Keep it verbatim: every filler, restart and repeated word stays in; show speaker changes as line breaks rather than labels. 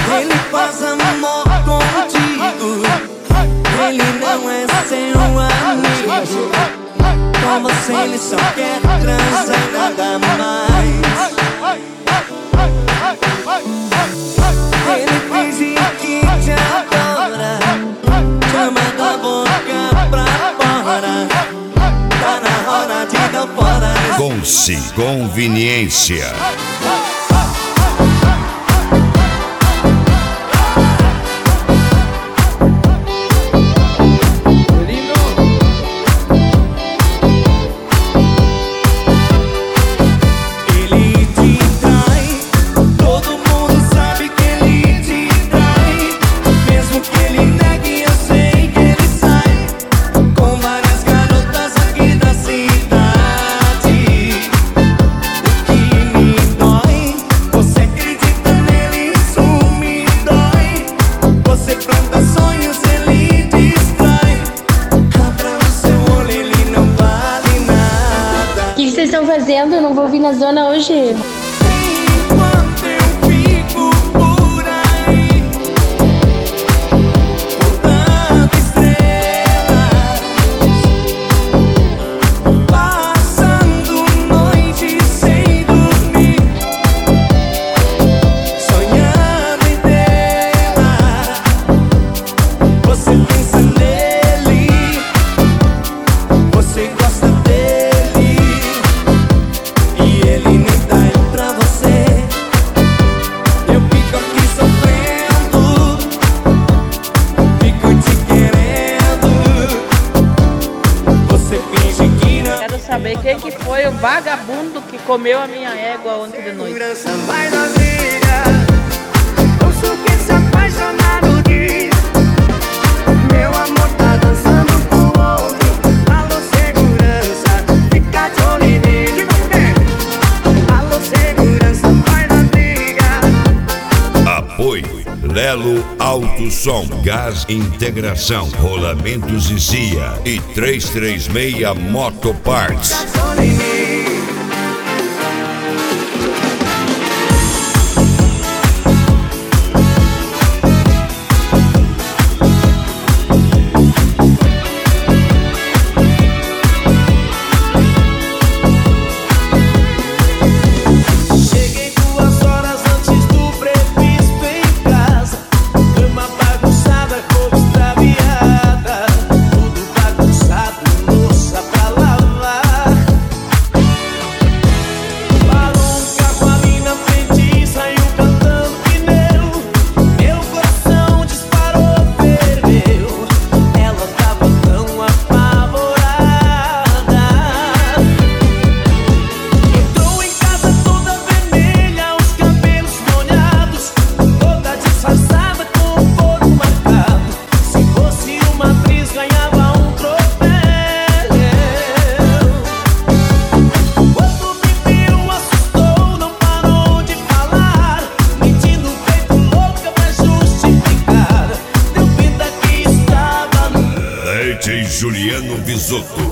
Ele faz amor contigo, ele não é seu amigo. Com você ele só quer transar e nada mais. Ele finge que te adora, chama da boca pra fora, tá na hora de dar fora.
Conci Conveniência.
O que vocês estão fazendo? Eu não vou vir na zona hoje.
Saber quem que foi o vagabundo que comeu a minha égua ontem de noite.
Ouço que se apaixonaram diz, meu amor tá dançando com outro. Alô segurança, fica de olho em mim. Alô segurança, vai na briga.
Apoio Lelo Alto Som, Gás Integração, Rolamentos e Cia e trezentos e trinta e seis Motoparts. Juliano Bisotto.